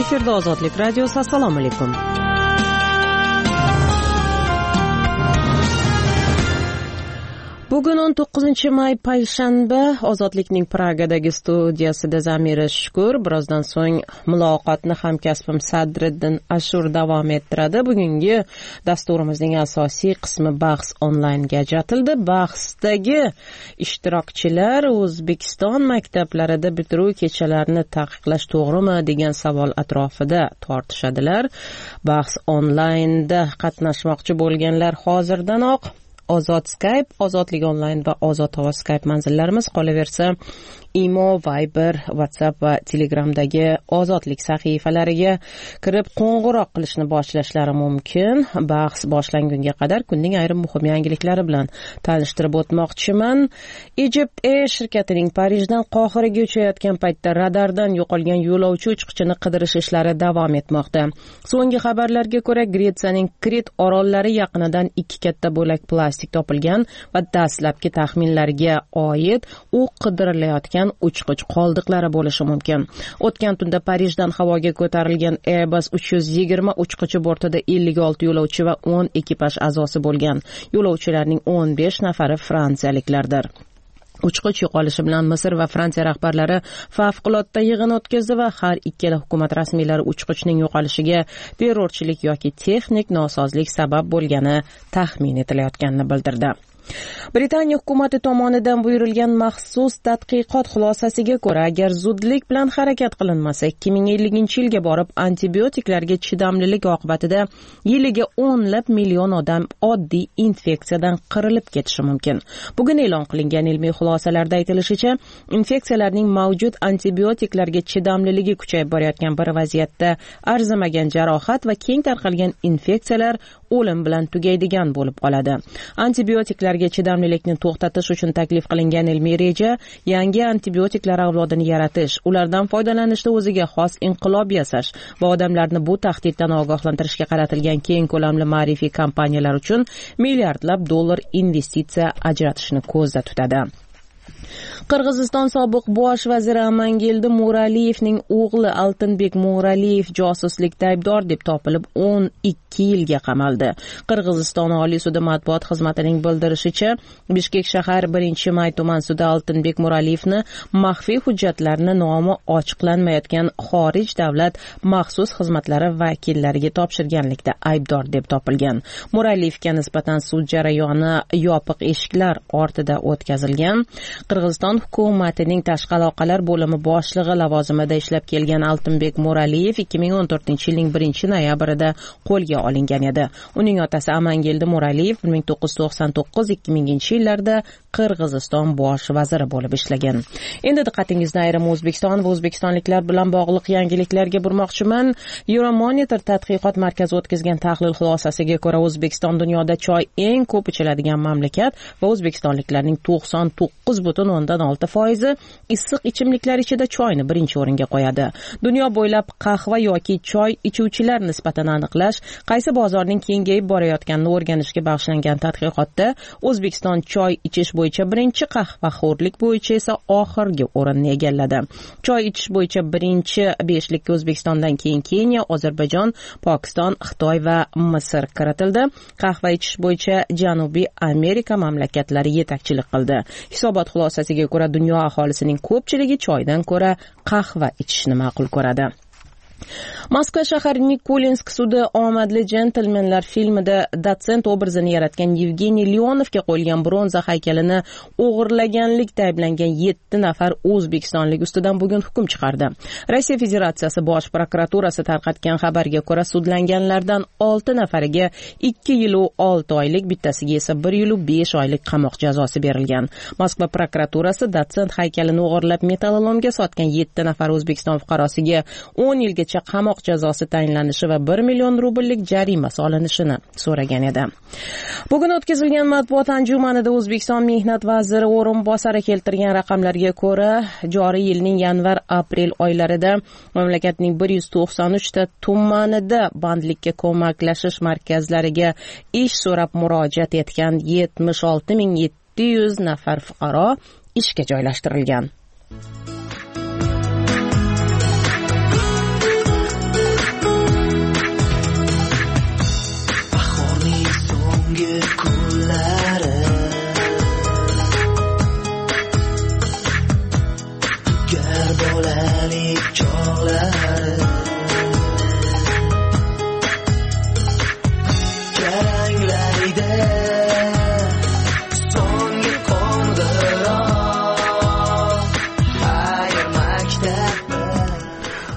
Efirda Ozodlik radiosi. Assalomu alaykum. Bugun 19-may payshanba. Ozodlikning Pragadagi studiyasida Zamira Shukur. Birozdan so'ng muloqotni hamkasbim Sadriddin Ashur davom ettiradi. Bugungi dasturimizning asosiy qismi bahs onlaynga ajratildi. Bahsdagi ishtirokchilar O'zbekiston maktablarida bitiruv kechalarini taqiqlash to'g'rimi degan savol atrofida tortishadilar. Bahs onlaynda qatnashmoqchi bo'lganlar hozirdanoq Ozod Skype, Ozodlik onlayn va Ozod havo Skype manzillarimiz qolaversa Imo, Viber, WhatsApp va Telegramdagi Ozodlik sahifalariga kirib qo'ng'iroq qilishni boshlashlari mumkin. Bahs boshlangunga qadar kunning ayrim muhim yangiliklari bilan tanishtirib o'tmoqchiman. Egypt Air shirkatining Parijdan Qohiraga uchayotgan paytda radardan yo'qolgan yo'lovchi uchqichini qidirish ishlari davom etmoqda. So'nggi xabarlarga ko'ra, Gretsiyaning Krit orollari yaqinidan 2 katta bo'lak plastik topilgan va dastlabki taxminlarga oid u qidirilayotgan uchqich qoldiqlari bo'lishi mumkin. O'tgan tunda Parijdan havoga ko'tarilgan Airbus 320 uchqichi bortida 56 yo'lovchi va 10 ekipaj a'zosi bo'lgan. Yo'lovchilarning 15 nafari fransiyaliklardir. Uchqich yo'qolishi bilan Misr va Fransiya rahbarlari favqulodda yig'in o'tkazdi va har ikkala hukumat rasmiylari uchqichning yo'qolishiga terrorchilik yoki texnik nosozlik sabab bo'lgani taxmin etilayotganini bildirdi. Britaniya hukumati tomonidan buyurilgan maxsus tadqiqot xulosasiga ko'ra, agar zudlik bilan harakat qilinmasa, 2050-yilga borib antibiotiklarga chidamlilik oqibatida yiliga o'nlab million odam oddiy infeksiyadan qirilib ketishi mumkin. Bugun e'lon qilingan ilmiy xulosalarda aytilishicha, infeksiyalarning mavjud antibiotiklarga chidamliligi kuchayib borayotgan bir vaziyatda arzimagan jarohat va keng tarqalgan infeksiyalar o'lim bilan tugaydigan bo'lib qoladi. Antibiotiklarga chidamlilikni to'xtatish uchun taklif qilingan ilmiy reja yangi antibiotiklar avlodini yaratish, ulardan foydalanishda o'ziga xos inqilob yasash va odamlarni bu tahdiddan ogohlantirishga qaratilgan keng ko'lamli ma'rifiy kampaniyalar uchun milliardlab dollar investitsiya ajratishni ko'zda tutadi. Qirg'iziston sobiq bosh vaziri Amangildi Muraliyevning o'g'li Altinbek Muraliyev josuslikda aybdor deb topilib 12 yilga qamaldi. Qirg'iziston Oliy sudi matbuot xizmatining bildirishicha, Bishkek shahar 1-may tuman sudi Altinbek Muraliyevni maxfiy hujjatlarni nomi ochiqlanmayotgan xorij davlat maxsus xizmatlari vakillariga topshirganlikda aybdor deb topilgan. Muraliyevga nisbatan sud jarayoni yopiq eshiklar ortida o'tkazilgan. Qirg'iziston hukumatining tashqi aloqalar bo'limi boshlig'i lavozimida ishlab kelgan Altinbek Muraliyev 2014-yilning 1-noyabrida qo'lga olingan edi. Uning otasi Amangildi Muraliyev 1999-2000-yillarda Qirg'iziston bosh vaziri bo'lib ishlagan. Endi diqqatingizni ayrim O'zbekiston va o'zbekistonliklar bilan bog'liq yangiliklarga burmoqchiman. Euromonitor tadqiqot markazi o'tkazgan tahlil xulosasiga ko'ra, O'zbekiston dunyoda choy eng ko'p ichiladigan mamlakat va o'zbekistonliklarning 99.6% issiq ichimliklar ichida choyni birinchi o'ringa qo'yadi. Dunyo bo'ylab qahva yoki choy ichuvchilar nisbatini aniqlash, qaysi bozorning kengayib borayotganini o'rganishga bag'ishlangan tadqiqotda O'zbekiston choy ichish bo'yicha birinchi, qahvaxo'rlik bo'yicha esa oxirgi o'rinni egalladi. Choy ichish bo'yicha birinchi beshlikka O'zbekistondan keyin Keniya, Ozarbayjon, Pokiston, Xitoy va Misr kiritildi. Qahva ichish bo'yicha Janubiy Amerika mamlakatlari yetakchilik qildi. Hisobot xulosasiga ko'ra, dunyo aholisining ko'pchiligi choydan ko'ra qahva ichishni ma'qul ko'radi. Moskva shahar Nikolinsk sudi omadli jentelmenlar filmida dotsent obrazini yaratgan Yevgeniy Leonovga qo'yilgan bronza haykalini o'g'irlaganlikda ayblangan 7 nafar o'zbekistonlik ustidan bugun hukm chiqardi. Rossiya Federatsiyasi bosh prokuraturasi tarqatgan xabarga ko'ra, sudlanganlardan 6 nafariga 2 yil 6 oylik, bittasiga esa 1 yil 5 oylik qamoq jazosi berilgan. Moskva prokuraturasi dotsent haykalini o'g'irlab metallolomga sotgan 7 nafar O'zbekiston fuqarosiga 10 yilgacha qamoq jazosi tayinlanishi va 1 million rubllik jarima solinishini so'ragan edi. Bugun o'tkazilgan matbuot anjumanida O'zbekiston mehnat vaziri o'rinbosari keltirgan raqamlarga ko'ra, joriy yilning yanvar-aprel oylarida mamlakatning 193 ta tumanida bandlikka ko'maklashish markazlariga ish so'rab murojaat etgan 76.700 nafar fuqaro ishga joylashtirilgan.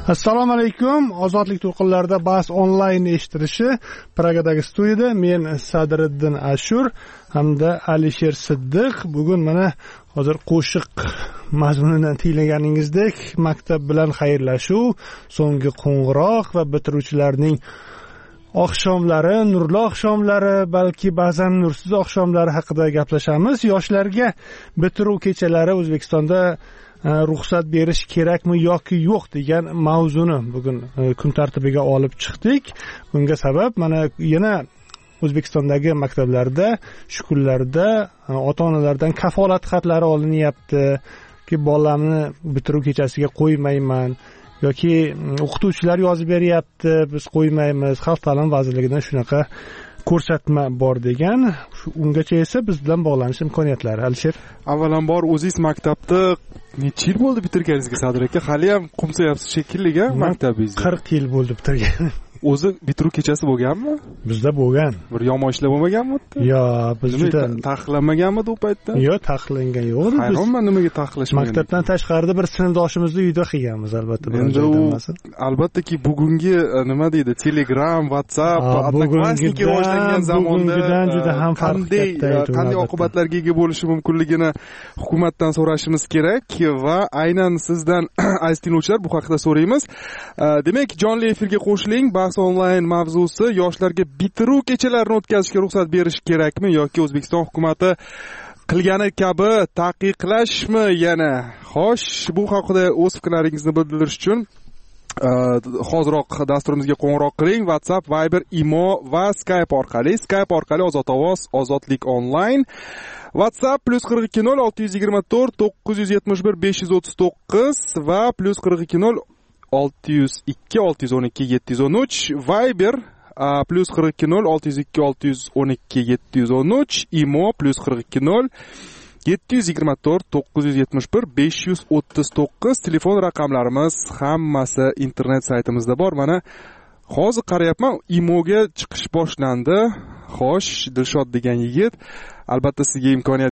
Assalomu alaykum. Ozodlik to'lqinlarida bahs onlayn eshitilishi Pragadagi studiyada men Sadriddin Ashur hamda Alisher Siddiq. Bugun mana hozir qo'shiq mazmunidan tinglaganingizdak maktab bilan xayrlashuv, so'nggi qo'ng'iroq va bitiruvchilarning oqshomlari, nurli oqshomlari, balki ba'zan nursiz oqshomlari haqida gaplashamiz. Yoshlarga bitiruv kechalari O'zbekistonda ruxsat berish kerakmi yoki yo'q degan mavzuni bugun kun tartibiga olib chiqdik. Bunga sabab mana yana O'zbekistondagi maktablarda, shko'llarda ota-onalardan kafolat xatlari olinyapti ki bolalarni bitiruv kechasiga qo'ymayman yoki o'qituvchilar yozib beryapti, biz qo'ymaymiz. Xalq ta'limi vazirligidan shunaqa ko'rsatma bor degan. Ungacha esa biz bilan bog'lanish imkoniyatlari. Alisher, avvalambor o'zingiz maktabda necha yil bo'ldi bitirganingizga, Sadir aka? Hali ham qumsayapsiz shekilli-ga maktabingizda. 40 yil bo'ldi bitirgan. O'zi bitiruv kechasi bo'lganmi? Bizda bo'lgan. Bir yomon ishlar bo'lmaganmi u yerda? Yo'q, biz juda taqiqlanmaganmidi u paytda? Yo'q, taqiqlangan yo'q. Hayronman nimaga taqiqlashmagan. Maktabdan tashqarida bir sinfdoshimizni uyda qilganmiz albatta. Endi u albattaki bugungi nima deydi, Telegram, WhatsApp, Odnoklassniki rivojlangan zamonda juda ham farqli qanday oqibatlarga ega bo'lishi mumkinligini hukumatdan so'rashimiz kerak va aynan sizdan aziz tinglovchilar bu haqida so'raymiz. Demak, jonli efirga qo'shiling. Onlayn mavzusi: yoshlarga bitiruv kechalarini o'tkazishga ruxsat berish kerakmi yoki O'zbekiston hukumatı qilgani kabi taqiqlashmi yana? Xo'sh, bu haqida o'z fikrlaringizni bildirish uchun hoziroq dasturimizga qo'ng'iroq qiling. WhatsApp, Viber, Imo va Skype orqali. Skype orqali Ozod ovoz, Ozodlik onlayn. WhatsApp +42 0 624 971 539 va +42 0 602 612 713. Viber +42 0 602 612 713. Imo +42 0 724 971 539. Telefon raqamlarimiz hammasi internet saytimizda bor. Mana hozir qarayapman, Imoga chiqish boshlandi. Xo'sh, Dilshod degan yigit, albatta sizga imkoniyat